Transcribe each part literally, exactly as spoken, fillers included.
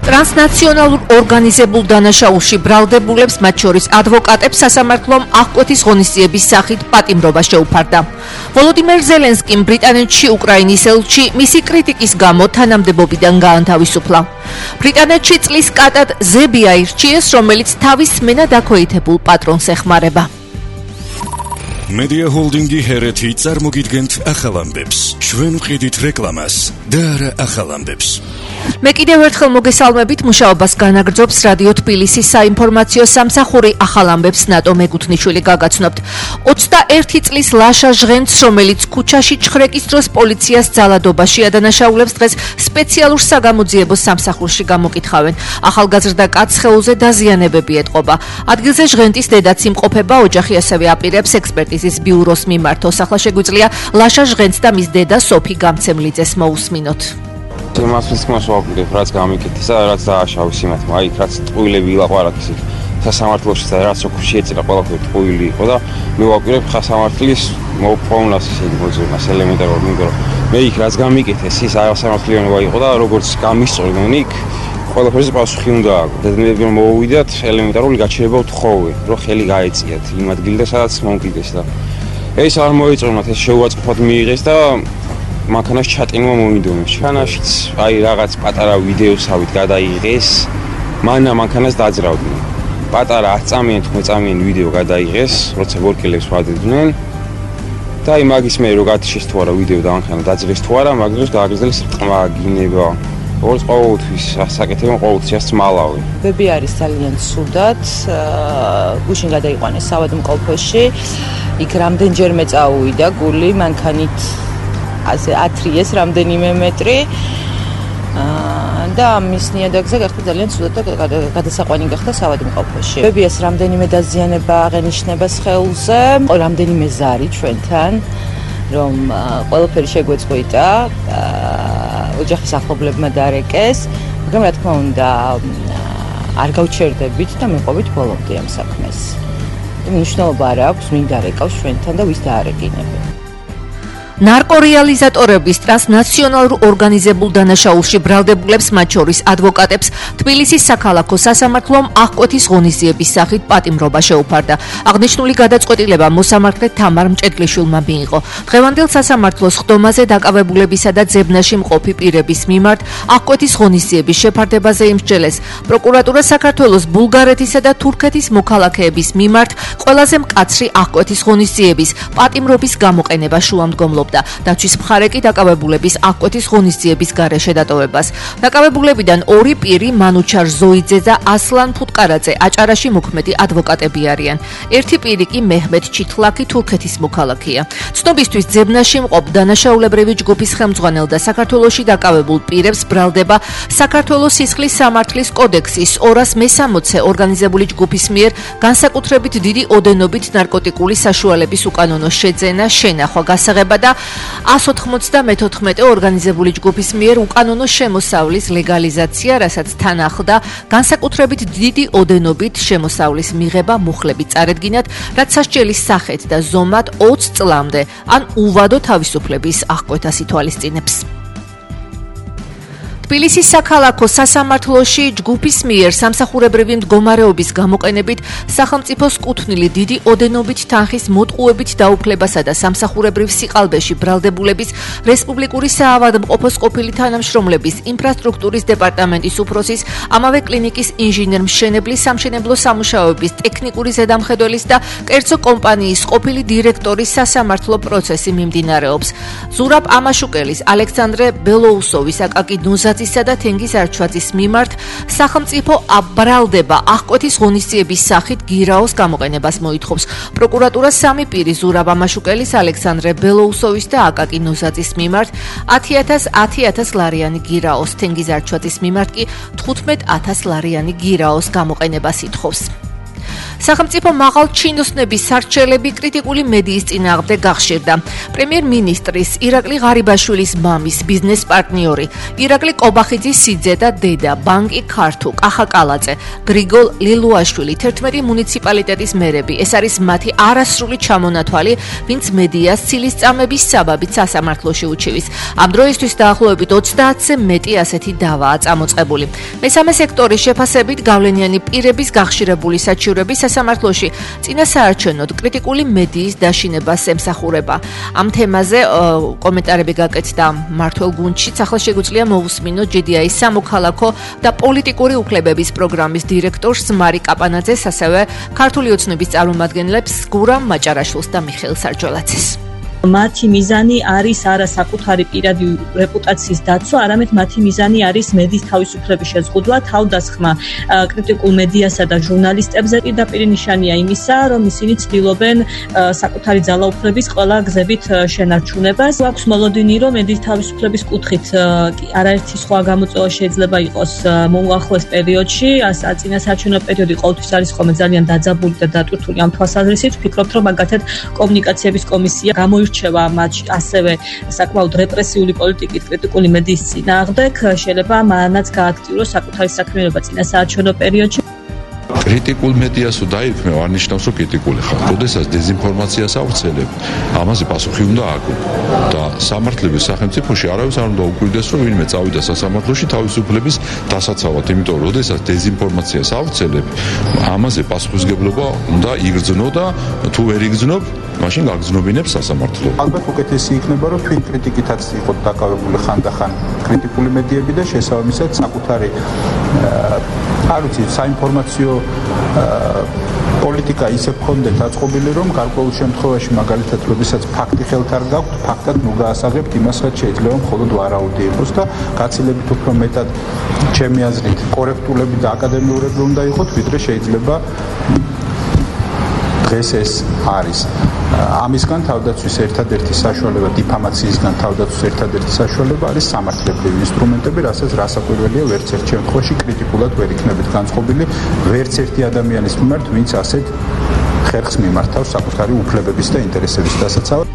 Ტრანსნაციონალურ ორგანიზებულ დანაშაულში ბრალდებულებს, მათ შორის ადვოკატებს, სასამართლომ აღკვეთის ღონისძიების სახით პატიმრობა შეუფარდა. ვოლოდიმერ ზელენსკიმ ბრიტანეთში უკრაინის ელჩი მისი კრიტიკის გამო თანამდებობიდან გაანთავისუფლა. ბრიტანეთში წლის კატად ზები აირჩიეს, რომელიც თავის სმენა დაქვეითებულ პატრონს ეხმარება. Media Holdingi ჰერეთი წარმოგიდგენთ ახალ ამბებს. ჩვენ ვყიდით რეკლამას და არა ახალ ამბებს. მე კიდევ ერთხელ მოგესალმებით, მუშაობას განაგრძობს რადიო თბილისის საინფორმაციო სამსახური. ახალ ამბებს ნატო მეგუთნიშვილი გაგაცნობთ. ოცდაერთი წლის ლაშა ჟღენც, რომელიც ქუჩაში ჩხრეკის დროს პოლიციას ძალადობაში ადანაშაულებს, დღეს სპეციალურ საგამოძიებო სამსახურში გამოკითხავენ. ახალგაზრდა კაცს სხეულზე დაზიანებები ეტყობა. ადგილზე ჟღენტის დედაც იმყოფება, ოჯახი ასევე აპირებს ექსპერტიზის ბიუროს მიმართ. ოსახლა შეგვიძლია ლაშა ჟღენც და მის დედა სოფი გამცემლიძეს მოусმინოთ. იმას ვისმოს ვაპირებ, რაც გამიკეთეს და რაც დააშავეს იმათმა, აი, რაც ტყუილები ილაყარაკეს იქ სასამართლოში და რაც ოქროში ეწირა ყველაფერი ტყუილი იყო და მე ვაპირებ სასამართლის მოპოვნას ისე მოძებნას ელემენტარულად, იმიტომ რომ მე იქ რაც გამიკეთეს, ის არასამართლიანობა იყო და როგორც გამისწორდნენ იქ ყველაფერზე პასუხი უნდა აქვს. დედამიწები რომ მოვიდათ, ელემენტარული გაჩერება ვთხოვე, რომ ხელი გაეწიათ იმ ადგილზე, სადაც მომკიდეს და ეს არ მოიწონათ, ეს შეუაწყფად მიიღეს და მანქანას ჩატენვა მომიდონეს. ჩანაშიც აი რაღაც პატარა ვიდეოსავით გადაიღეს, მანა მანქანას დაძრავდნენ. პატარა ათი წამიანი თხმეტ წამიანი ვიდეო გადაიღეს, როცა ვორკელებს ვადრდნენ. და აი მაგის მე რო გათიშეს თუ არა ვიდეო და მანქანა დაძრეს თუ არა, მაგდროს გააგრძელეს რტყმა, გინება. როგორც ყოველთვის ასაკეთებენ ყოველთვის ეს მალავი. ბები არის ძალიან ცუდად, გუშინ გადაიყვანეს საავადმყოფოში. იქ რამდენჯერმე წაუვიდა გული, მანქანით ასე ათრიეს რამდენიმე მეტრი და მის ნიადაგზე გახდა ძალიან ცუდად და გადასაყვანი გახდა საავადმყოფოში. ბებიას რამდენიმე დაზიანება აღენიშნება სხეულზე, რამდენიმე ზარი ჩვენთან, რომ ყველაფერი შეგვეწყვიტა, ოჯახის ახლობლებმა დარეკეს, მაგრამ რა თქმა უნდა არ გავჩერდებით და მეყობით ბოლომდე ამ საქმეს. მნიშვნელობა არ აქვს, ვინ დარეკავს ჩვენთან და ვის დაარეკინებენ. ნარკორეალიზატორების ტრანსნაციონალურ ორგანიზებულ დანაშაულში ბრალდებულებს, მათ შორის ადვოკატებს, თბილისის საქალაქო სასამართლომ აღკვეთის ღონისძიების სახით პატიმრობა შეუფარდა. აღნიშნული გადაწყვეტილება მოსამართლე თამარ მჭედლიშვილმა მიიღო. დღევანდელ სასამართლოს ხდომაზე დაკავებულებისა და ძებნაში მყოფი პირების მიმართ აღკვეთის ღონისძიების შეფარდებაზე იმსჯელეს. პროკურატურა საქართველოს, ბულგარეთისა და თურქეთის მოქალაქეების მიმართ ყველაზე მკაცრი აღკვეთის ღონისძიების პატიმრობის გამოყენება შუამდგომლობდა. დაცვის მხარე კი დაკავებულების აღკვეთის ღონისძიების გარეშე დატოვებას. დაკავებულებიდან ორი პირი, მანუჩარ ზოიძე და ასლან ფუტკარაძე, აჭარაში მოქმედი ადვოკატები არიან. ერთი პირი კი მეჰმედ ჩითლაკი, თურქეთის მოქალაქეა. ცნობისთვის ძებნაში მყოფ დანაშაულებრივი ჯგუფის ხელმძღვანელ და საქართველოში დაკავებულ პირებს ბრალდება საქართველოს სისხლის სამართლის კოდექსის ორას მესამოცე ორგანიზებული ჯგუფის მიერ განსაკუთრებით დიდი ოდენობით ნარკოტიკული საშუალების უკანონო შეძენა, შენახვა, გასაღება და ასი ოცდამეთოთხმეტე ორგანიზებული ჯგუფის მიერ უკანონო შემოსავლის ლეგალიზაცია, რასაც თან ახლდა განსაკუთრებით დიდი ოდენობით შემოსავლის მიღება მუხლებით წარედგინათ, რაც სასჯელის სახეთ და ზომად ოცი წლამდე ან უვადო თავისუფლების აღკვეთას ითვალისწინებს. თბილისის საქალაქო სასამართლოში ჯგუფის მიერ სამსახურებრივი მდგომარეობის გამოყენებით სახელმწიფოს კუთვნილი დიდი ოდენობით თანხის მოტყუებით დაუფლებასა და სამსახურებრივ სიყალბეში ბრალდებულების რესპუბლიკური საავადმყოფოს ყოფილი თანამშრომლების ინფრასტრუქტურის დეპარტამენტის უფროსის, ამავე კლინიკის ინჟინერ-მშენებლის, სამშენებლო სამუშაოების ტექნიკური ზედამხედველის და კერძო კომპანიის ყოფილი დირექტორის სასამართლო პროცესი მიმდინარეობს. ზურაბ ამაშუკელის, ალექსანდრე ბელოუსოვის, აკაკი ნუზა და თენგიზ არჩვაძის მიმართ სახელმწიფო ბრალდება აღკვეთის ღონისძიების სახით გირაოს გამოყენებას მოითხოვს. პროკურატურა სამი პირი, ზურაბ ამაშუკელის, ალექსანდრე ბელოუსოვის და აკაკი ნუზაძის მიმართ ათი ათას ლარიანი გირაოს, თენგიზ არჩვაძის მიმართ კი თხუთმეტ ათას ლარიანი გირაოს გამოყენებას ითხოვს. სახელმწიფო მაღალ ჩინოსნების სარჩელები კრიტიკული მედიის წინააღმდეგ გახშირდა. პრემიერ-მინისტრის ირაკლი ღარიბაშვილის მამის ბიზნეს პარტნიორი, ირაკლი კობახიძის სიძე და დედა, ბანკი ქართუ, კახა კალაძე, გრიგოლ ლილუაშვილი, თერთმეტი მუნიციპალიტეტის მერები. ეს არის მათი არასრული ჩამონათვალი, ვინც მედიას ცილისწამების საბაბით სასამართლოში უჩივის. ამ დროისთვის დაახლოებით ოცდაათზე მეტი ასეთი დავაა წამოწყებული. მესამე სექტორის შეფასებით გავლენიანი პირების გახშირებული საჩივრები სასამართლოში წინასაარჩევნოდ კრიტიკული მედიის დაშინებას ემსახურება. ამ თემაზე კომენტარები გაკეთდა მართლ გუნდშიც. ახლა შეგვიძლია მოვუსმინოთ ჯი დი აის სამოქალაქო და პოლიტიკური უფლებების პროგრამის დირექტორს მარი კაპანაძეს, ასევე ქართული ოცნების წარმომადგენლებს გურამ მაჭარაშვილს და მიხეილ სარჯოლაძეს. მათი მიზანი არის არა საკუთარი პირადი რეპუტაციის დაცვა, არამედ მათი მიზანი არის მედიის თავისუფლების შეზღუდვა, თავდასხმა კრიტიკულ მედიასა და ჟურნალისტებზე. პირდაპირი ნიშანია იმისა, რომ ისინი ცდილობენ საკუთარი ძალაუფლების ყველა გზებით შენარჩუნებას. აქვს მოლოდინი, რომ მედიის თავისუფლების კუთხით არაერთი სხვა გამოწვევა შეიძლება იყოს მოუახლეს პერიოდში, წინასაარჩევნო პერიოდი ყოველთვის არის ხოლმე ძალიან დაძაბული და დატვირთული ამ თვალსაზრისით. ვფიქრობთ, რომ მაგათად კომუნიკაციების კომისია გამოირჩევა მათში ასევე საკმაოდ რეპრესიული პოლიტიკით კრიტიკული მედიის წინააღმდეგ, შეიძლება მანაც გააქტიუროს საკუთარი საქმიანობა წინასაარჩევნო პერიოდში. კრიტიკულ მედიას დაირქმევ არ ნიშნავს, რომ კრიტიკული ხარ. როდესაც დეზინფორმაციას ავრცელებ, ამაზე პასუხი უნდა აკვირდ. და სამართლების სახელმწიფოში არავის არ უნდა უკვირდეს, რომ ვინმე წავიდა სასამართლოში თავისუფლების დასაცავად, იმიტომ რომ როდესაც დეზინფორმაციას ავრცელებ, ამაზე პასუხისმგებლობა უნდა იგრძნო და თუ ვერ იგრძნობ, მაშინ გაგრძნობინებს სასამართლო. ალბათ უკეთესი იქნება, რომ თქვენ კრიტიკითაც იყოთ დაკავებული ხანდახან კრიტიკული მედიები და შესაბამისად საკუთარი არ ვიცი, საინფორმაციო პოლიტიკა ისე გქონდეთ აწყობილი, რომ გარკვეულ შემთხვევაში მაგალითად, როდესაც ფაქტი ხელთ არ გაქვთ, ფაქტად ნუ გაასაღებთ იმას, რაც შეიძლება მხოლოდ ვარაუდი იყოს და გაცილებით უფრო მეტად ჩემი აზრით კორექტულები და აკადემიურები უნდა იყოთ, ვიდრე შეიძლება დღეს ეს არის. ამისგან თავდაცვის ერთადერთი საშუალება, დიფამაციისგან თავდაცვის ერთადერთი საშუალება არის სამართლებრივი ინსტრუმენტები, რასაც რასაკვირველია ვერც ერთ შემთხვევაში კრიტიკულად ვერ იქნებით განწყობილი ვერც ერთი ადამიანის მიმართ, ვინც ასეთ ხერხს მიმართავს საკუთარი უფლებების და ინტერესების დასაცავად.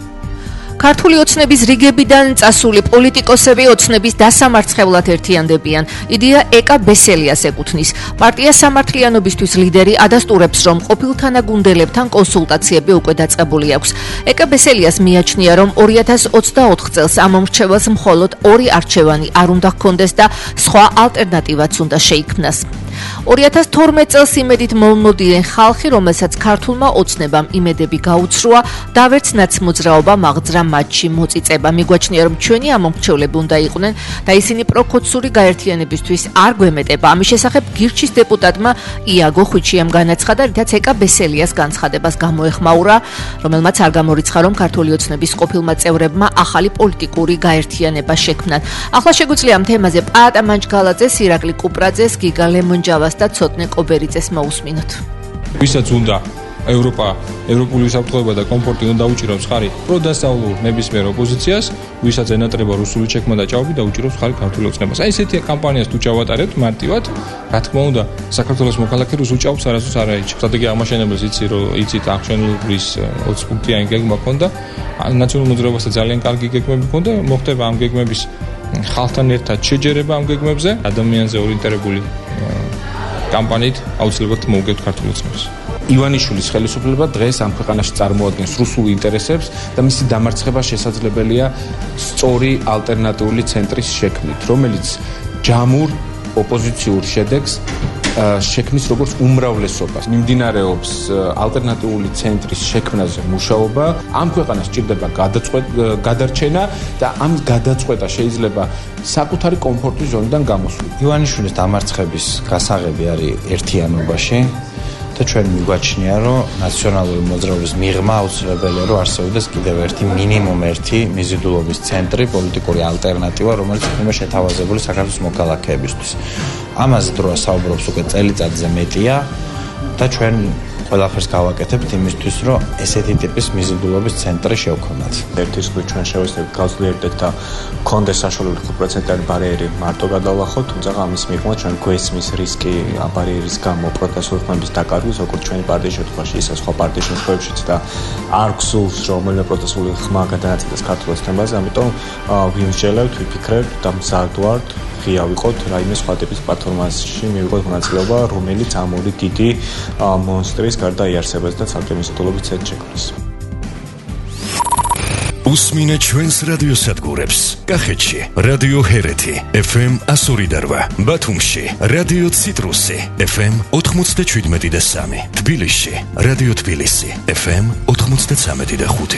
ქართული ოცნების რიგებიდან წასული პოლიტიკოსები ოცნების დასამარცხებლად ერთიანდებიან. იდეა ეკა ბესელიას ეკუთვნის. პარტია სამართლიანობისთვის ლიდერი ადასტურებს, რომ ყოფილ თანაგუნდელებთან კონსულტაციები უკვე დაწყებული აქვს. ეკა ბესელიას მიაჩნია, რომ ორი ათას ოცდაოთხ წელს ამ მომრჩევას მხოლოდ ორი არჩევანი არ უნდა ჰქონდეს და სხვა ალტერნატივაც უნდა შეიქმნას. ორი ათას თორმეტ წელს იმედით მომოდიან ხალხი, რომელსაც ქართულმა ოცნებამ იმედები გაუცრუა და ვერც ნაცმოძრაობა მაგძრა მატჩი მოწიწება. მიგვაჩნია, რომ ჩვენი ამომრჩევლები უნდა იყვნენ და ისინი პროკოცური გაერთიანებისთვის არ გვემეტება. ამის შესახებ გირჩის დეპუტატმა იაგო ხვიჩიამ განაცხადა, რითაც ეკა ბესელიას განცხადებას გამოეხმაურა, რომელმაც არ გამორიცხა, რომ ქართული ოცნების ყოფილმა წევრებმა ახალი პოლიტიკური გაერთიანება შექმნან. ახლა შეგვიძლია ამ თემაზე პაატა მანჯგალაძეს, ირაკლი კუპრაძეს, გიგა ლემონჯავას და ცოტნე კობერიძეს მოусმინოთ. ვისაც უნდა ევროპა, ევროპული უსაფრთხოება და კომფორტი უნდა დაუჭიროს ხარი პროდასავლურ ნებისმიერ ოპოზიციას, ვისაც ენატრება რუსული ჩექმა და ჭაობი და უჭიროს ხარი ქართული ოცნებას. აი ესეთი კამპანიას თუ ჩავატარებთ მარტივად, რა თქმა უნდა, საქართველოს მოქალაქე რუსულ ჭაობს არასდროს არ აიჭებს. სტრატეგია აღმაშენებელს იცი, რომ იცით აღჩენილების ოცი პუნქტიანი გეგმა ქონდა, ნაციონალურ მოძრაობასთან ძალიან კარგი გეგმები ქონდა, მოხდება ამ გეგმების ხალხთან ერთად შეჯერება ამ გეგმებზე, ადამიანზე ორიენტირებული კამპანიით აუცილებლად მოუგებთ ქართულ ოცნებას. ივანიშვილის ხელისუფლება დღეს ამ ქვეყანაში წარმოადგენს რუსულ ინტერესებს და მისი დამარცხება შესაძლებელია სწორი ალტერნატიული ცენტრის შექმნით, რომელიც ჯამურ ოპოზიციურ შედეგს შექმნის როგორც უმრავლესობას. მიმდინარეობს ალტერნატიული ცენტრის შექმნაზე მუშაობა. ამ ქვეყანას ჭირდება გადარჩენა და ამ გადაწყვეტა შეიძლება საკუთარი კომფორტის ზონიდან გამოსვლა. ივანიშვილის დამარცხების გასაღები არის ერთიანობაში და ჩვენ მიგვაჩნია, რომ ნაციონალური მოძრაობის მიღმა აუცილებელია, რომ არსებობდეს კიდევ ერთი მინიმუმ ერთი მიზიდულობის ცენტრი, პოლიტიკური ალტერნატივა, რომელიც იქნება შეთავაზებული საქართველოს მოქალაქეებისთვის. ამაზე დროა საუბრობს უკვე წელიწადზე მეტია და ჩვენ ყველაფერს გავაკეთებთ იმისთვის, რომ ესეთი ტიპის მიზიდულობის ცენტრი შევქონათ. ერთის ხრი ჩვენ შევეცდებით გავძლიერდეთ და გქონდეს საშუალებით ხუთ პროცენტიანი ბარიერი მარტო გადავახოთ, თუმცა ამის მიღმა ჩვენ გვესმის რისკი ბარიერის გამო პროტესტულ ხმების დაკარგვის, როგორც ჩვენი პარტიის შემთხვევაში, ისე სხვა პარტიის შემთხვევაშიც და არ გსულს რომელიმე პროტესტული ხმა გადააწყვეტეს ქართულ ოცნებაზე, ამიტომ ვიმსჯელებთ, ვიფიქრებთ და მზად ვართ ღია ვიყოთ რაიმე სხვა ტიპის პლატფორმაში მივიღოთ მონაწილეობა, რომელიც ამ ორი დიდი მონსტრის გარდა იარსებებს და ცალკე მიზიდულობის ცენტრ შექმნის. უსმინე ჩვენს რადიოსადგურებს. კახეთში რადიო ჰერეთი ეფ ემ εκατო ორი და რვა, ბათუმში რადიო ციტრუსი ეფ ემ ოთხმოცდაშვიდმეტი და სამი, თბილისში რადიო თბილისი ეფ ემ ოთხმოცდაცამეტი და ხუთი.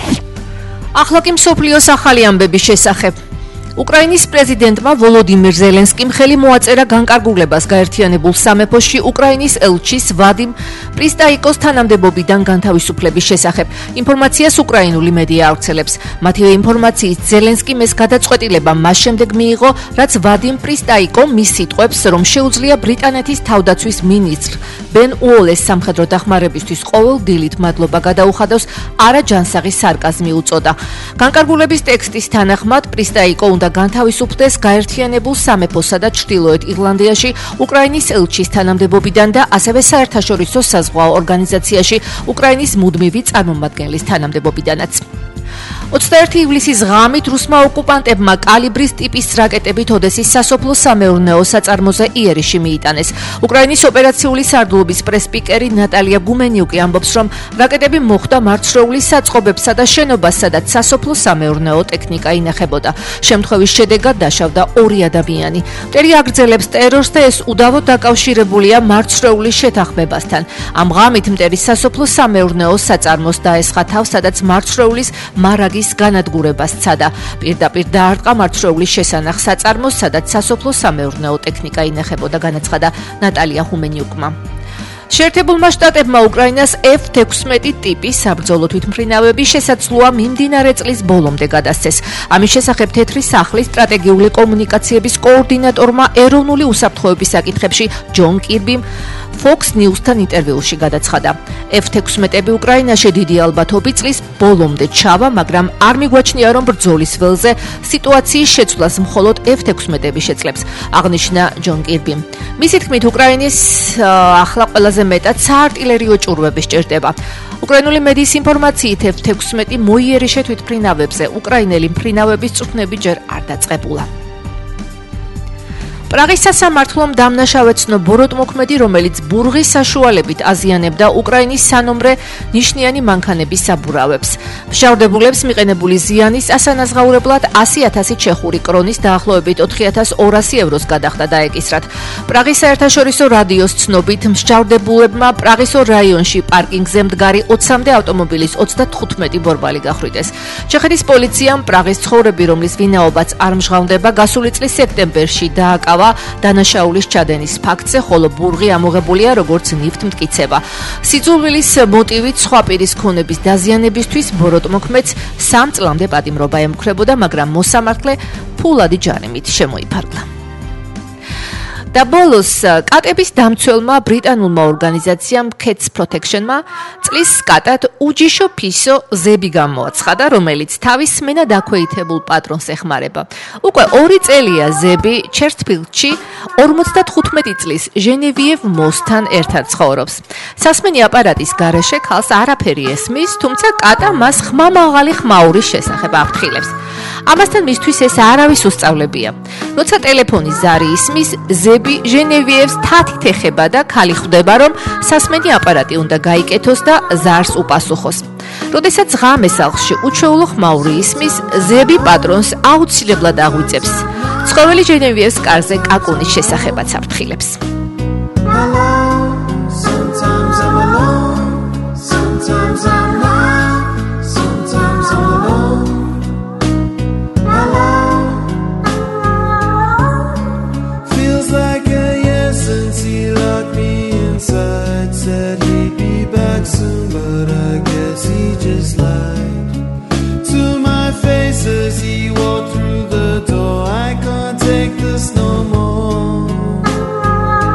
ახლა კი მსოფლიოს ახალი ამბების შესახებ. უკრაინის პრეზიდენტმა ვოლოდიმირ ზელენსკიმ ხელი მოაწერა განკარგულებას გაერთიანებულ სამეფოში უკრაინის ელჩის ვადიმ პრისტაიკოს თანამდებობიდან განთავისუფლების შესახებ. ინფორმაციას უკრაინული მედია ავრცელებს. მათივე ინფორმაციით ზელენსკიმ ეს გადაწყვეტილება მას შემდეგ მიიღო, რაც ვადიმ პრისტაიკო მის სიტყვებს, რომ შეუძლია ბრიტანეთის თავდაცვის მინისტრ ბენ უოლეს სამხედრო დახმარებისთვის ყოველ დილით მადლობა გადაუხადოს, არაჯანსაღი სარკაზმი უწოდა. განკარგულების ტექსტის თანახმად პრისტაიკო და განთავისუფლდეს გაერთიანებულ სამეფოსა და ჩრდილოეთ ირლანდიაში უკრაინის ელჩის თანამდებობიდან და ასევე საერთაშორისო საზღვაო ორგანიზაციაში უკრაინის მუდმივი წარმომადგენლის თანამდებობიდანაც. ოცდაერთი ივლისის ღამით რუსმა ოკუპანტებმა კალიბრის ტიპის რაკეტებით ოდესის სასოფლო-სამეურნეო საწარმოზე იერიში მიიტანეს. უკრაინის ოპერაციული სარდლობის პრესპიკერი ნატალია გუმენიუკი ამბობს, რომ რაკეტები მოხვდა მარცვლეულის საწყობებსა და შენობას, სადაც სასოფლო-სამეურნეო ტექნიკა ინახებოდა. შემთხვევის შედეგად დაშავდა ორი ადამიანი. მტერი აგრძელებს ტერორს და ეს უდავოდ დაკავშირებულია მარცვლეულის შეთანხმებასთან. ამ ღამით მტერი სასოფლო-სამეურნეო საწარმოს დაესხა თავს, სადაც მარცვლეულის მარაგის განადგურებას სცადა. პირდაპირ დაარტყა მარცვლეულის შესანახ საწარმოს, სადაც სასოფლო-სამეურნეო ტექნიკა ინახებოდა, განაცხადა ნატალია ჰუმენიუკმა. შეერთებულმა შტატებმა უკრაინას ეფ ექვსმეტი ტიპის საბრძოლო თვითმფრინავები შესაძლოა მიმდინარე წლის ბოლომდე გადასცეს. ამის შესახებ თეთრი სახლის სტრატეგიული კომუნიკაციების კოორდინატორმა ეროვნული უსაფრთხოების საკითხებში ჯონ კირბიმ Fox News-თან ინტერვიუში გადაცხადა. ეფ ექვსმეტები უკრაინაში დიდი ალბათობით წლის ბოლომდე ჩავა, მაგრამ არ მიგვაჩნია, რომ ბრძოლის ველზე სიტუაციის შეცვლას მხოლოდ ეფ ექვსმეტები შეძლებს, აღნიშნა ჯონ კირბიმ. მისი თქმით, უკრაინის ახლა ყველაზე მეტად საარტილერიო ჭურვები სჭირდება. უკრაინული მედიის ინფორმაციით ეფ ექვსმეტი მოიერიშე თვითმფრინავებზე, უკრაინელი მფრინავების წვრთნები ჯერ არ დაწყებულა. პრაღის სასამართლომ დამნაშავე ცნო ბოროტმოქმედი, რომელიც ბურღის საშუალებით აზიანებდა უკრაინის სანომრე ნიშნიანი მანქანების საბურავებს. მშავდებულებს მიყენებული ზიანის ასანაზღაურებლად ასი ათასი ჩეხური კრონის დაახლოებით ოთხი ათას ორასი ევროს გადახდა დაეკისრათ. პრაღის საერთაშორისო რადიოს ცნობით, მშავდებულებმა პრაღის ორ რაიონში პარკინგზე მდგარი ოცამდე ავტომობილის ოცდათხუთმეტი ბორბალი გახვრიტეს. ჩეხეთის პოლიციამ პრაღის ცხოვრები, რომლის ვინაობაც არ მჟღავნდება, გასული წლის სექტემბერში დააკავა დანაშაულის ჩადენის ფაქტზე, ხოლო ბურღი ამოღებულია როგორც ნივთმტკიცება. სიძულვილის მოტივით სხვა პირის ქონების დაზიანებისთვის ბოროტმოქმედს სამ წლამდე პატიმრობა ემუქრებოდა, მაგრამ მოსამართლე ფულადი ჯარიმით შემოიფარგლა. და ბოლოს კატების დამცველმა ბრიტანულმა ორგანიზაციამ Cats Protection-მა წლის კატად უჯიშო ფისო ზები გამოაცხადა, რომელიც თავის სმენად აქვეითებულ პატრონს ეხმარება. უკვე ორი წელია ზები ჩერტფილდში ორმოცდათხუთმეტი წლის ჟენევიევ მოსთან ერთად ცხოვრობს. სასმენი აპარატის გარეშე ქალს არაფერი ესმის, თუმცა კატა მას ხმამაღალი ხმაურის შესახებ აფრთხილებს. ამასთან მისთვის ეს არავის უსწავლებია. როცა ტელეფონის ზარი ისმის, ზები ჟენევიევს თათით ეხება და ქალი ხვდება, რომ სასმენი აპარატი უნდა გაიკეთოს და ზარს უპასუხოს. როდესაც ღამე სახლში უჩვეულო ხმაური ისმის, ზები პატრონს აუცილებლად აღვიძებს. ცხოველი ჟენევიევს კარზე კაკუნის შესახებაც აფრთხილებს. Said he'd be back soon, but I guess he just lied to my face as he walked through the door. I can't take this no more.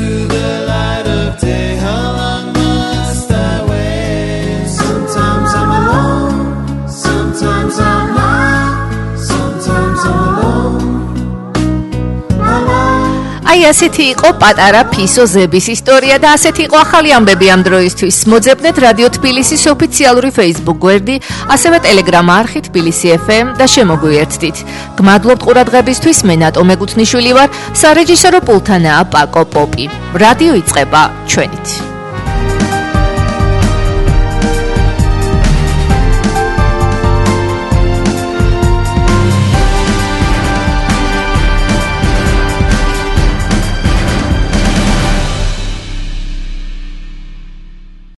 the light of day. How long must I wait? Sometimes I'm alone, sometimes I'm not, sometimes I'm alone. აი ასეთი იყო პატარა ფისო ზების ისტორია და ასეთი იყო ახალი ამბები ამ დროისთვის. მოძებნეთ რადიო თბილისის ოფიციალური Facebook გვერდი, ასევე Telegram არხი თბილისი ეფ ემ და შემოგვიერთდით. გმადლობთ ყურადღებისთვის, მე ნატო მეგუთნიშვილი ვარ, სარეჟისორო პულტანაა პაკო პოპი. რადიო იწყება ჩვენით.